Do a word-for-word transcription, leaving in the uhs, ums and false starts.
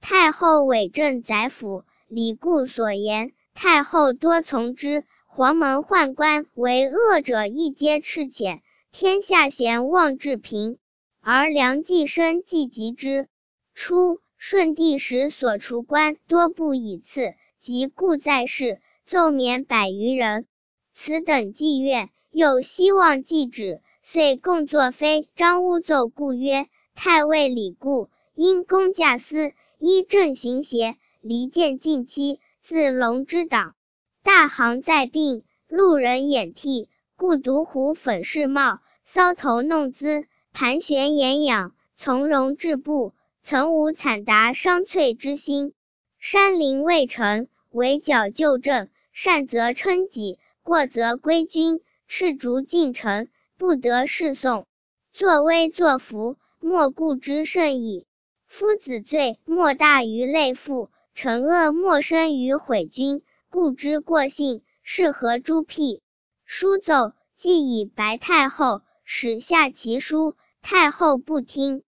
太后委正宰辅，李固所言，太后多从之。黄门宦官为恶者，亦皆赤遣。天下贤望治平，而梁冀生既及之。初，顺帝时所除官多不以次，及故在世，奏免百余人。此等计怨，又希望继旨，遂共作妃张乌奏故曰：太尉李固因公驾司，依正行邪，离间近期，自龙之党。大行在病，路人眼涕，故独虎粉饰帽，搔头弄姿，盘旋掩仰，从容质步，曾无惨达伤瘁之心。山陵未成，围剿旧政，善则称己，过则归军，赤逐进城，不得侍送。作威作福，莫顾之甚矣。夫子罪莫大于类妇，惩恶莫深于毁君，故之过信，是何诸辟？书奏，既以白太后，使下其书，太后不听。